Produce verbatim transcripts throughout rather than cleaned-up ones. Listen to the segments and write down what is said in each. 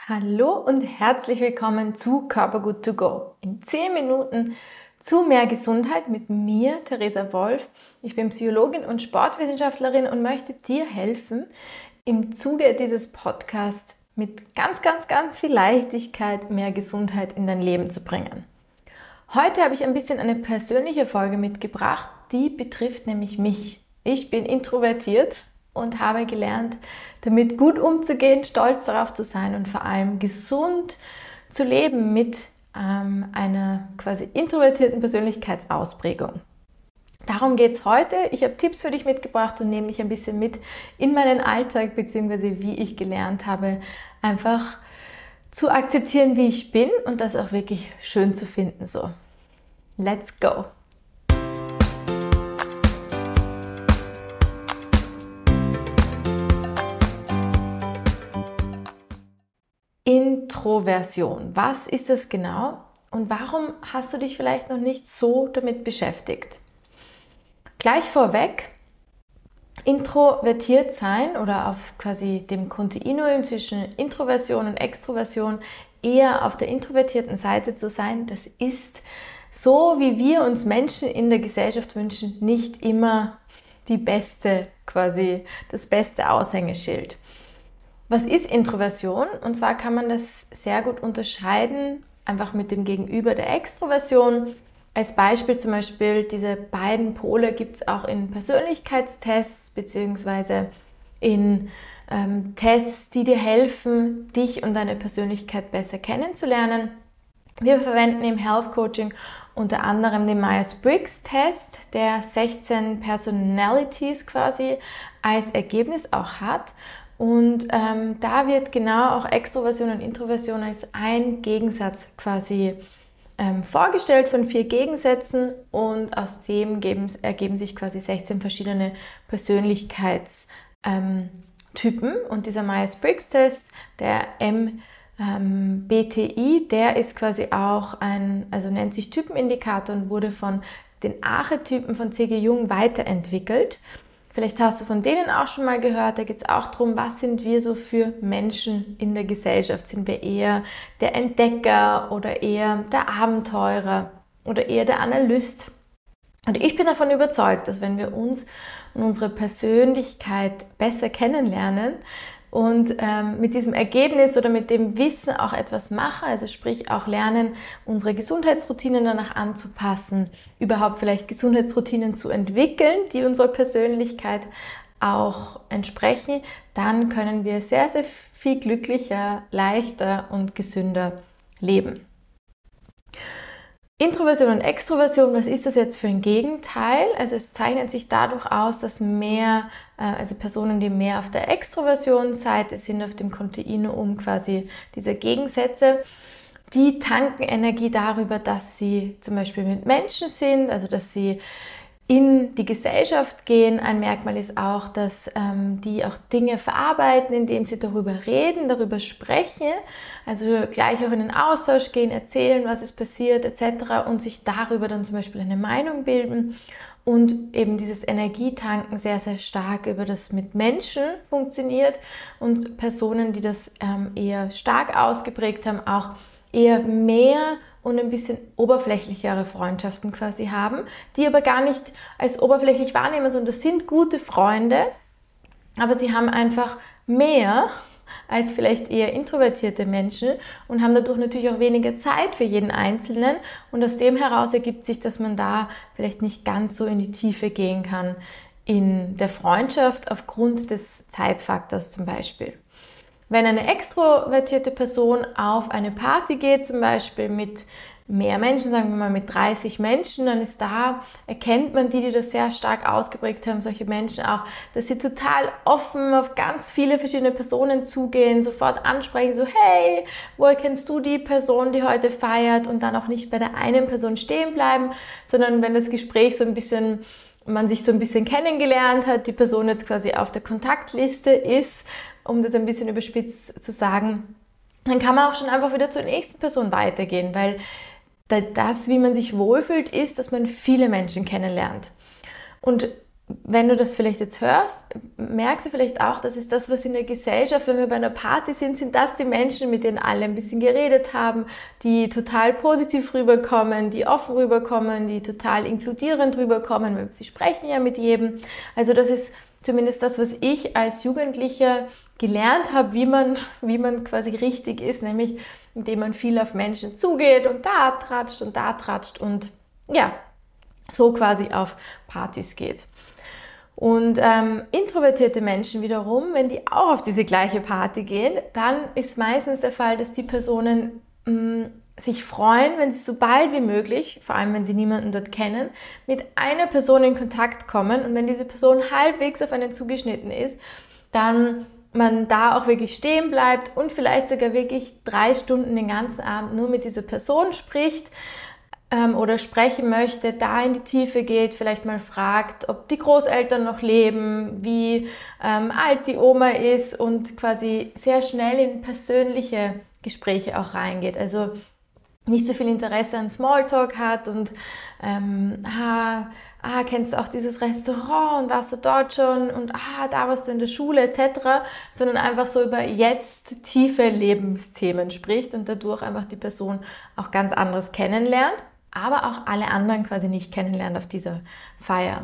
Hallo und herzlich willkommen zu Körpergut to go. In zehn Minuten zu mehr Gesundheit mit mir, Theresa Wolf. Ich bin Psychologin und Sportwissenschaftlerin und möchte dir helfen, im Zuge dieses Podcasts mit ganz, ganz, ganz viel Leichtigkeit mehr Gesundheit in dein Leben zu bringen. Heute habe ich ein bisschen eine persönliche Folge mitgebracht, die betrifft nämlich mich. Ich bin introvertiert und habe gelernt, damit gut umzugehen, stolz darauf zu sein und vor allem gesund zu leben mit ähm, einer quasi introvertierten Persönlichkeitsausprägung. Darum geht es heute. Ich habe Tipps für dich mitgebracht und nehme dich ein bisschen mit in meinen Alltag, beziehungsweise wie ich gelernt habe, einfach zu akzeptieren, wie ich bin und das auch wirklich schön zu finden. So, let's go! Introversion. Was ist das genau und warum hast du dich vielleicht noch nicht so damit beschäftigt? Gleich vorweg, introvertiert sein oder auf quasi dem Kontinuum zwischen Introversion und Extroversion eher auf der introvertierten Seite zu sein, das ist so, wie wir uns Menschen in der Gesellschaft wünschen, nicht immer die beste, quasi das beste Aushängeschild. Was ist Introversion? Und zwar kann man das sehr gut unterscheiden, einfach mit dem Gegenüber der Extroversion. Als Beispiel zum Beispiel, diese beiden Pole gibt es auch in Persönlichkeitstests bzw. in ähm, Tests, die dir helfen, dich und deine Persönlichkeit besser kennenzulernen. Wir verwenden im Health Coaching unter anderem den Myers-Briggs-Test, der sechzehn Personalities quasi als Ergebnis auch hat. Und ähm, da wird genau auch Extroversion und Introversion als ein Gegensatz quasi ähm, vorgestellt von vier Gegensätzen und aus dem geben, ergeben sich quasi sechzehn verschiedene Persönlichkeitstypen. Ähm, und dieser Myers-Briggs-Test, der M B T I, der ist quasi auch ein, also nennt sich Typenindikator und wurde von den Archetypen von C G Jung weiterentwickelt. Vielleicht hast du von denen auch schon mal gehört, da geht es auch darum, was sind wir so für Menschen in der Gesellschaft? Sind wir eher der Entdecker oder eher der Abenteurer oder eher der Analyst? Und ich bin davon überzeugt, dass wenn wir uns und unsere Persönlichkeit besser kennenlernen und ähm, mit diesem Ergebnis oder mit dem Wissen auch etwas machen, also sprich auch lernen, unsere Gesundheitsroutinen danach anzupassen, überhaupt vielleicht Gesundheitsroutinen zu entwickeln, die unserer Persönlichkeit auch entsprechen, dann können wir sehr, sehr viel glücklicher, leichter und gesünder leben. Introversion und Extroversion, was ist das jetzt für ein Gegenteil? Also es zeichnet sich dadurch aus, dass mehr, also Personen, die mehr auf der Extroversionsseite sind, auf dem Kontinuum quasi dieser Gegensätze, die tanken Energie darüber, dass sie zum Beispiel mit Menschen sind, also dass sie in die Gesellschaft gehen. Ein Merkmal ist auch, dass ähm, die auch Dinge verarbeiten, indem sie darüber reden, darüber sprechen, also gleich auch in den Austausch gehen, erzählen, was ist passiert et cetera und sich darüber dann zum Beispiel eine Meinung bilden und eben dieses Energietanken sehr, sehr stark über das mit Menschen funktioniert und Personen, die das ähm, eher stark ausgeprägt haben, auch eher mehr und ein bisschen oberflächlichere Freundschaften quasi haben, die aber gar nicht als oberflächlich wahrnehmen, sondern das sind gute Freunde, aber sie haben einfach mehr als vielleicht eher introvertierte Menschen und haben dadurch natürlich auch weniger Zeit für jeden Einzelnen und aus dem heraus ergibt sich, dass man da vielleicht nicht ganz so in die Tiefe gehen kann in der Freundschaft aufgrund des Zeitfaktors zum Beispiel. Wenn eine extrovertierte Person auf eine Party geht, zum Beispiel mit mehr Menschen, sagen wir mal mit dreißig Menschen, dann ist da, erkennt man die, die das sehr stark ausgeprägt haben, solche Menschen auch, dass sie total offen auf ganz viele verschiedene Personen zugehen, sofort ansprechen, so hey, woher kennst du die Person, die heute feiert und dann auch nicht bei der einen Person stehen bleiben, sondern wenn das Gespräch so ein bisschen man sich so ein bisschen kennengelernt hat, die Person jetzt quasi auf der Kontaktliste ist, um das ein bisschen überspitzt zu sagen, dann kann man auch schon einfach wieder zur nächsten Person weitergehen, weil das, wie man sich wohlfühlt, ist, dass man viele Menschen kennenlernt. Und wenn du das vielleicht jetzt hörst, merkst du vielleicht auch, das ist das, was in der Gesellschaft, wenn wir bei einer Party sind, sind das die Menschen, mit denen alle ein bisschen geredet haben, die total positiv rüberkommen, die offen rüberkommen, die total inkludierend rüberkommen, weil sie sprechen ja mit jedem. Also das ist zumindest das, was ich als Jugendlicher gelernt habe, wie man, wie man quasi richtig ist, nämlich indem man viel auf Menschen zugeht und da tratscht und da tratscht und ja, so quasi auf Partys geht. Und ähm, introvertierte Menschen wiederum, wenn die auch auf diese gleiche Party gehen, dann ist meistens der Fall, dass die Personen mh, sich freuen, wenn sie so bald wie möglich, vor allem wenn sie niemanden dort kennen, mit einer Person in Kontakt kommen. Und wenn diese Person halbwegs auf einen zugeschnitten ist, dann man da auch wirklich stehen bleibt und vielleicht sogar wirklich drei Stunden den ganzen Abend nur mit dieser Person spricht ähm, oder sprechen möchte, da in die Tiefe geht, vielleicht mal fragt, ob die Großeltern noch leben, wie ähm, alt die Oma ist und quasi sehr schnell in persönliche Gespräche auch reingeht. Also nicht so viel Interesse an Smalltalk hat und ähm, ah, ah, kennst du auch dieses Restaurant und warst du dort schon und ah, da warst du in der Schule et cetera, sondern einfach so über jetzt tiefe Lebensthemen spricht und dadurch einfach die Person auch ganz anderes kennenlernt, aber auch alle anderen quasi nicht kennenlernt auf dieser Feier.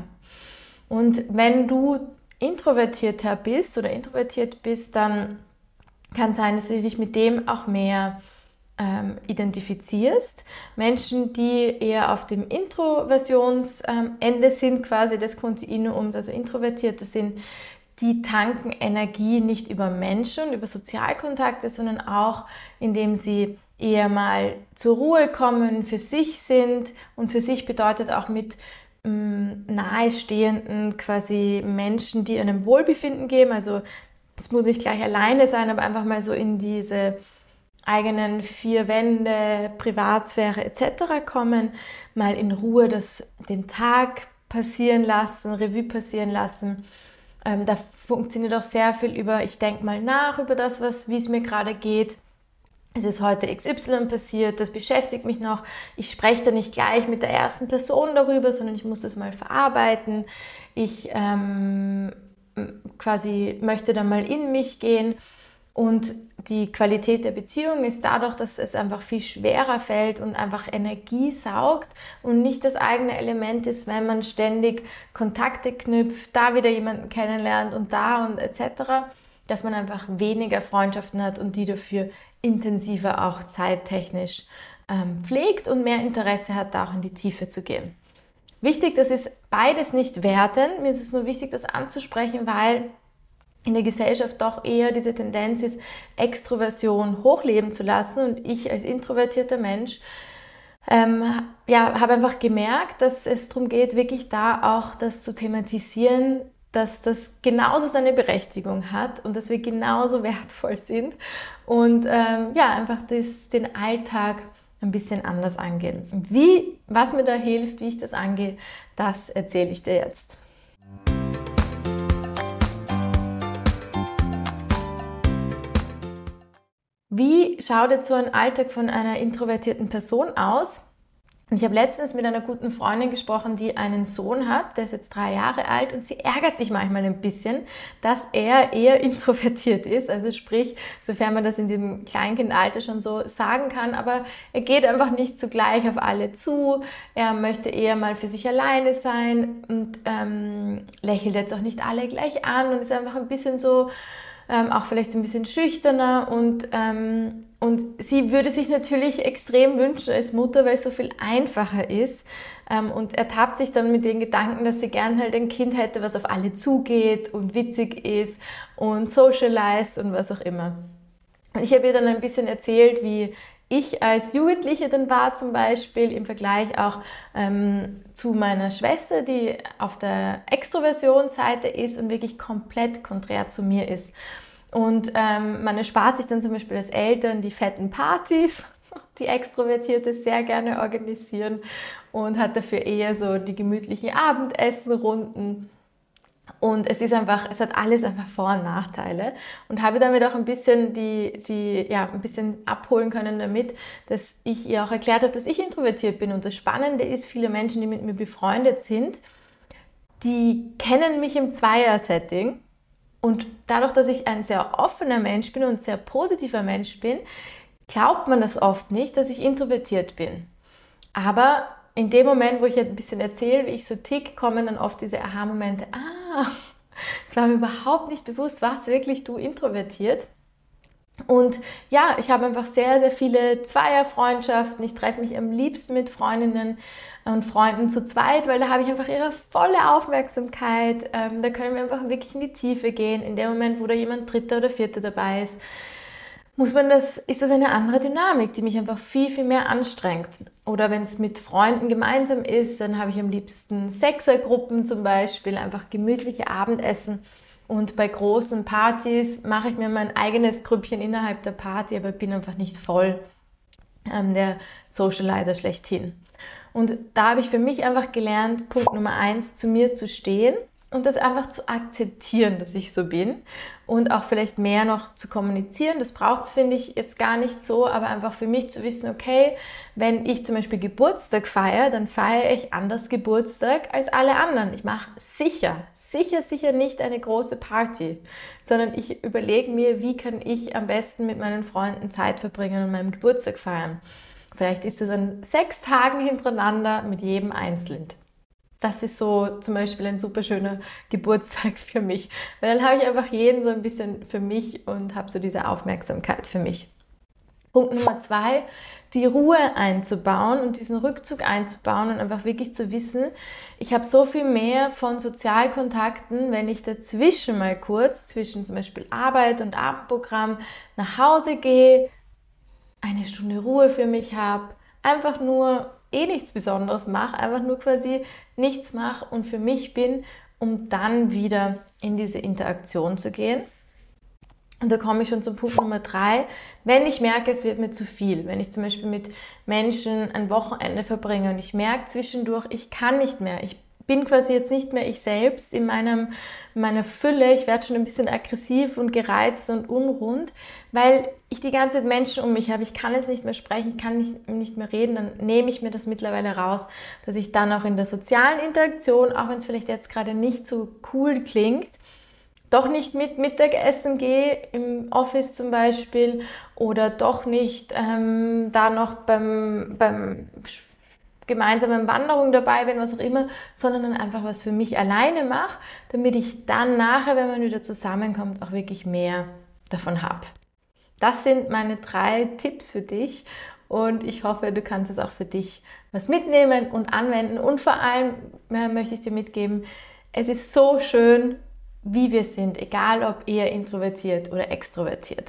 Und wenn du introvertierter bist oder introvertiert bist, dann kann es sein, dass du dich mit dem auch mehr Ähm, identifizierst. Menschen, die eher auf dem Introversionsende ähm, sind, quasi des Kontinuums, also Introvertierte sind, die tanken Energie nicht über Menschen, über Sozialkontakte, sondern auch, indem sie eher mal zur Ruhe kommen, für sich sind und für sich bedeutet auch mit ähm, nahestehenden quasi Menschen, die einem Wohlbefinden geben. Also es muss nicht gleich alleine sein, aber einfach mal so in diese eigenen vier Wände, Privatsphäre et cetera kommen, mal in Ruhe das, den Tag passieren lassen, Revue passieren lassen. Ähm, da funktioniert auch sehr viel über, ich denke mal nach über das, was, wie es mir gerade geht. Es ist heute X Y passiert, das beschäftigt mich noch. Ich spreche da nicht gleich mit der ersten Person darüber, sondern ich muss das mal verarbeiten. Ich ähm, quasi möchte da mal in mich gehen. Und die Qualität der Beziehung ist dadurch, dass es einfach viel schwerer fällt und einfach Energie saugt und nicht das eigene Element ist, wenn man ständig Kontakte knüpft, da wieder jemanden kennenlernt und da und et cetera, dass man einfach weniger Freundschaften hat und die dafür intensiver auch zeittechnisch ähm, pflegt und mehr Interesse hat, da auch in die Tiefe zu gehen. Wichtig, das ist beides nicht werten, mir ist es nur wichtig, das anzusprechen, weil in der Gesellschaft doch eher diese Tendenz ist, Extroversion hochleben zu lassen. Und ich als introvertierter Mensch ähm, ja, habe einfach gemerkt, dass es darum geht, wirklich da auch das zu thematisieren, dass das genauso seine Berechtigung hat und dass wir genauso wertvoll sind und ähm, ja, einfach das, den Alltag ein bisschen anders angehen. Und wie, was mir da hilft, wie ich das angehe, das erzähle ich dir jetzt. Wie schaut jetzt so ein Alltag von einer introvertierten Person aus? Und ich habe letztens mit einer guten Freundin gesprochen, die einen Sohn hat, der ist jetzt drei Jahre alt und sie ärgert sich manchmal ein bisschen, dass er eher introvertiert ist. Also sprich, sofern man das in dem Kleinkindalter schon so sagen kann, aber er geht einfach nicht zugleich auf alle zu. Er möchte eher mal für sich alleine sein und ähm, lächelt jetzt auch nicht alle gleich an und ist einfach ein bisschen so, Ähm, auch vielleicht ein bisschen schüchterner und, ähm, und sie würde sich natürlich extrem wünschen als Mutter, weil es so viel einfacher ist ähm, und ertappt sich dann mit den Gedanken, dass sie gern halt ein Kind hätte, was auf alle zugeht und witzig ist und socialized und was auch immer. Und ich habe ihr dann ein bisschen erzählt, wie ich als Jugendliche dann war zum Beispiel im Vergleich auch ähm, zu meiner Schwester, die auf der Extroversionsseite ist und wirklich komplett konträr zu mir ist. Und ähm, man erspart sich dann zum Beispiel als Eltern die fetten Partys, die Extrovertierte sehr gerne organisieren und hat dafür eher so die gemütlichen Abendessenrunden. Und es ist einfach, es hat alles einfach Vor- und Nachteile und habe damit auch ein bisschen die, die, ja, ein bisschen abholen können damit, dass ich ihr auch erklärt habe, dass ich introvertiert bin. Und das Spannende ist, viele Menschen, die mit mir befreundet sind, die kennen mich im Zweier-Setting und dadurch, dass ich ein sehr offener Mensch bin und sehr positiver Mensch bin, glaubt man das oft nicht, dass ich introvertiert bin. Aber in dem Moment, wo ich ein bisschen erzähle, wie ich so tick, kommen dann oft diese Aha-Momente. Ah, es war mir überhaupt nicht bewusst, warst wirklich du introvertiert? Und ja, ich habe einfach sehr, sehr viele Zweierfreundschaften. Ich treffe mich am liebsten mit Freundinnen und Freunden zu zweit, weil da habe ich einfach ihre volle Aufmerksamkeit. Ähm, da können wir einfach wirklich in die Tiefe gehen. In dem Moment, wo da jemand Dritter oder Vierter dabei ist, muss man das, ist das eine andere Dynamik, die mich einfach viel, viel mehr anstrengt. Oder wenn es mit Freunden gemeinsam ist, dann habe ich am liebsten Sechsergruppen zum Beispiel, einfach gemütliche Abendessen. Und bei großen Partys mache ich mir mein eigenes Grüppchen innerhalb der Party, aber bin einfach nicht voll ähm, der Socializer schlechthin. Und da habe ich für mich einfach gelernt, Punkt Nummer eins, zu mir zu stehen und das einfach zu akzeptieren, dass ich so bin und auch vielleicht mehr noch zu kommunizieren. Das braucht es, finde ich, jetzt gar nicht so, aber einfach für mich zu wissen, okay, wenn ich zum Beispiel Geburtstag feiere, dann feiere ich anders Geburtstag als alle anderen. Ich mache sicher, sicher, sicher nicht eine große Party, sondern ich überlege mir, wie kann ich am besten mit meinen Freunden Zeit verbringen und meinen Geburtstag feiern. Vielleicht ist es an sechs Tagen hintereinander mit jedem einzeln. Das ist so zum Beispiel ein super schöner Geburtstag für mich, weil dann habe ich einfach jeden so ein bisschen für mich und habe so diese Aufmerksamkeit für mich. Punkt Nummer zwei, die Ruhe einzubauen und diesen Rückzug einzubauen und einfach wirklich zu wissen, ich habe so viel mehr von Sozialkontakten, wenn ich dazwischen mal kurz, zwischen zum Beispiel Arbeit und Abendprogramm nach Hause gehe, eine Stunde Ruhe für mich habe, einfach nur eh nichts Besonderes mache, einfach nur quasi nichts mache und für mich bin, um dann wieder in diese Interaktion zu gehen. Und da komme ich schon zum Punkt Nummer drei. Wenn ich merke, es wird mir zu viel, wenn ich zum Beispiel mit Menschen ein Wochenende verbringe und ich merke zwischendurch, ich kann nicht mehr, ich bin quasi jetzt nicht mehr ich selbst in meinem, meiner Fülle, ich werde schon ein bisschen aggressiv und gereizt und unrund, weil ich die ganze Zeit Menschen um mich habe, ich kann jetzt nicht mehr sprechen, ich kann nicht, nicht mehr reden, dann nehme ich mir das mittlerweile raus, dass ich dann auch in der sozialen Interaktion, auch wenn es vielleicht jetzt gerade nicht so cool klingt, doch nicht mit Mittagessen gehe, im Office zum Beispiel, oder doch nicht ähm, da noch beim, beim gemeinsamen Wanderung dabei bin, was auch immer, sondern dann einfach was für mich alleine mache, damit ich dann nachher, wenn man wieder zusammenkommt, auch wirklich mehr davon habe. Das sind meine drei Tipps für dich und ich hoffe, du kannst es auch für dich was mitnehmen und anwenden und vor allem äh, möchte ich dir mitgeben, es ist so schön, wie wir sind, egal ob eher introvertiert oder extrovertiert.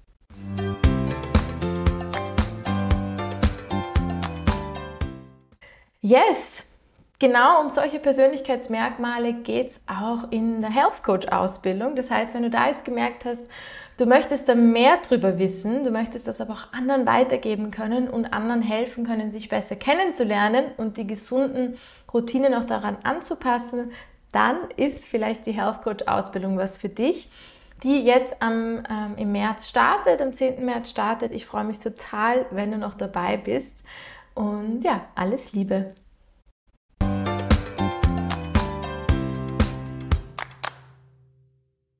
Yes, genau um solche Persönlichkeitsmerkmale geht es auch in der Health Coach Ausbildung. Das heißt, wenn du da jetzt gemerkt hast, du möchtest da mehr drüber wissen, du möchtest das aber auch anderen weitergeben können und anderen helfen können, sich besser kennenzulernen und die gesunden Routinen auch daran anzupassen, dann ist vielleicht die Health Coach Ausbildung was für dich, die jetzt am, ähm, im März startet, am zehnten März startet. Ich freue mich total, wenn du noch dabei bist. Und ja, alles Liebe.